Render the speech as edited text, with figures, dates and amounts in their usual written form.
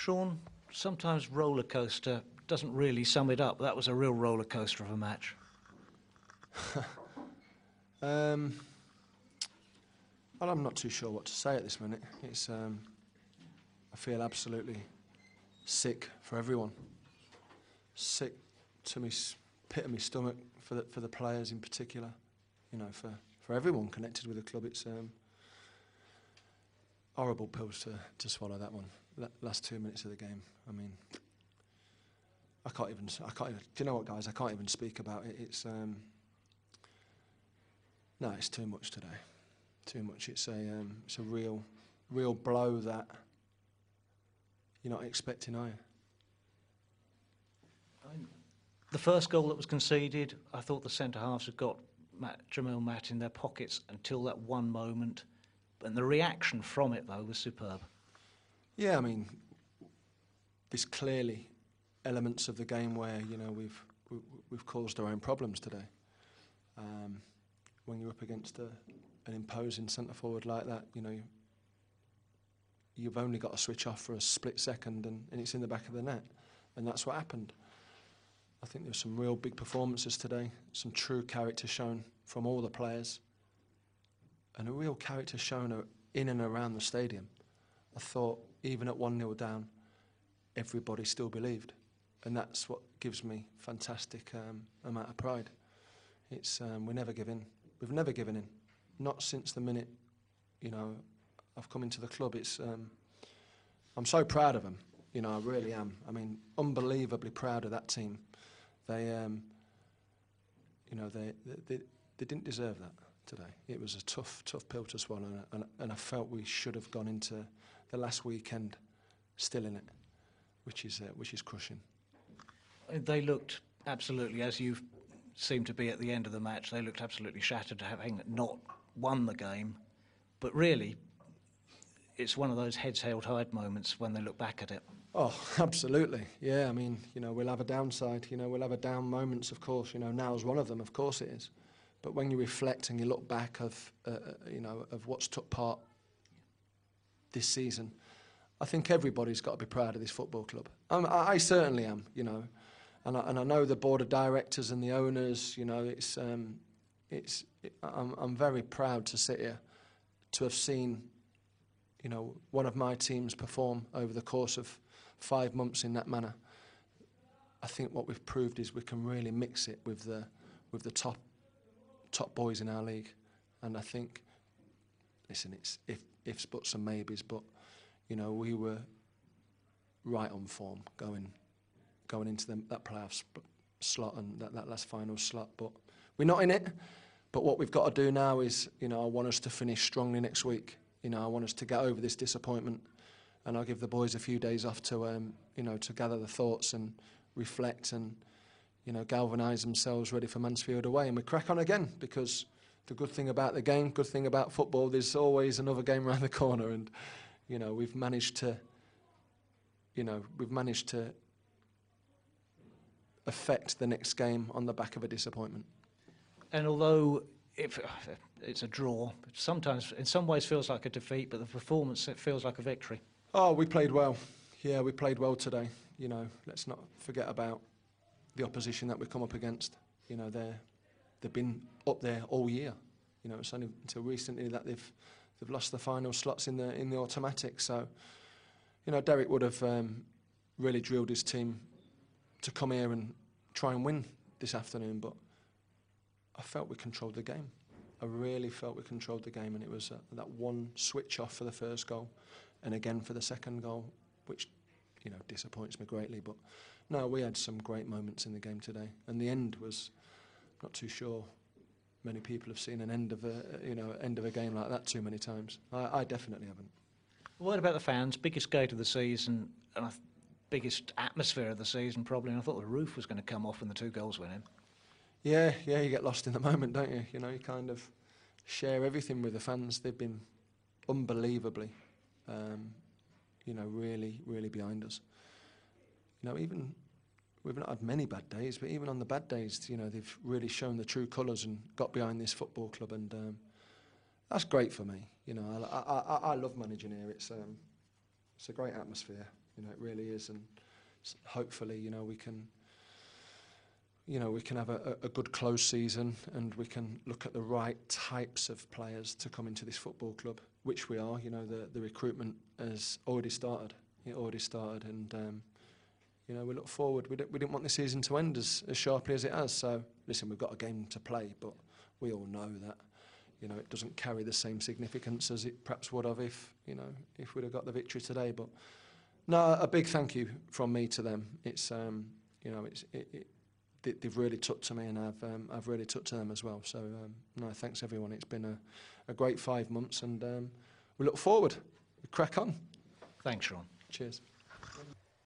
Sean, sometimes roller coaster doesn't really sum it up. That was a real roller coaster of a match. Well, I'm not too sure what to say at this minute. It's I feel absolutely sick for everyone. Sick to me, pit of my stomach for the players in particular. You know, for everyone connected with the club. It's horrible pills to swallow, that one. Last 2 minutes of the game. I mean, I can't even. Do you know what, guys? I can't even speak about it. It's no, it's too much today. Too much. It's a real blow that you're not expecting, are you? The first goal that was conceded, I thought the centre halves had got Jamil Matt in their pockets until that one moment, and the reaction from it though was superb. Yeah, I mean, there's clearly elements of the game where we've caused our own problems today. When you're up against an imposing centre forward like that, you've only got to switch off for a split second and it's in the back of the net, and that's what happened. I think there were some real big performances today, some true character shown from all the players, and a real character shown in and around the stadium. I thought even at 1-0 down, everybody still believed, and that's what gives me fantastic amount of pride. It's we never give in. We've never given in, not since the minute I've come into the club. It's I'm so proud of them. I really am. I mean, unbelievably proud of that team. They they didn't deserve that today. It was a tough pill to swallow, and I felt we should have gone into the last weekend still in it, which is crushing. They looked absolutely, as you seemed to be at the end of the match, they looked absolutely shattered having not won the game. But really, it's one of those heads held high moments when they look back at it. Oh, absolutely. Yeah, I mean, we'll have a downside. We'll have a down moments, of course. Now's one of them, of course it is. But when you reflect and you look back of what's took part this season, I think everybody's got to be proud of this football club. I certainly am, and I know the board of directors and the owners. I'm very proud to sit here, to have seen, one of my teams perform over the course of 5 months in that manner. I think what we've proved is we can really mix it with the top boys in our league, and I think, listen, it's ifs, buts and maybes, but we were right on form going into that playoff slot and that last final slot, but we're not in it. But what we've got to do now is, I want us to finish strongly next week. I want us to get over this disappointment, and I'll give the boys a few days off to to gather the thoughts and reflect and galvanise themselves ready for Mansfield away, and we crack on again. Because the good thing about the game, good thing about football, there's always another game around the corner, and we've managed to affect the next game on the back of a disappointment. And although it's a draw, sometimes in some ways feels like a defeat, but the performance, it feels like a victory. Oh, we played well. Yeah, we played well today. Let's not forget about the opposition that we come up against. They've been up there all year. It's only until recently that they've lost the final slots in the automatic. So, Derek would have really drilled his team to come here and try and win this afternoon, but I felt we controlled the game. I really felt we controlled the game, and it was that one switch off for the first goal, and again for the second goal, which disappoints me greatly. But no, we had some great moments in the game today, and the end was, not too sure many people have seen an end of a game like that too many times. I definitely haven't. What about the fans? Biggest gate of the season, and biggest atmosphere of the season probably. And I thought the roof was going to come off when the 2 goals went in. Yeah, you get lost in the moment, don't you? You kind of share everything with the fans. They've been unbelievably, really, really behind us. Even we've not had many bad days, but even on the bad days, they've really shown the true colours and got behind this football club, and that's great for me. I love managing here. It's a great atmosphere. You know, it really is, and hopefully, you know, we can. You know, we can have a good close season, and we can look at the right types of players to come into this football club, which we are. You know, the recruitment has already started. It already started, and you know, we look forward. We didn't want the season to end as sharply as it has. So, listen, we've got a game to play, but we all know that, you know, it doesn't carry the same significance as it perhaps would have if we'd have got the victory today. But no, a big thank you from me to them. It's you know, they've really took to me, and I've really took to them as well. So no, thanks everyone. It's been a great 5 months, and we look forward. We crack on. Thanks, Sean. Cheers.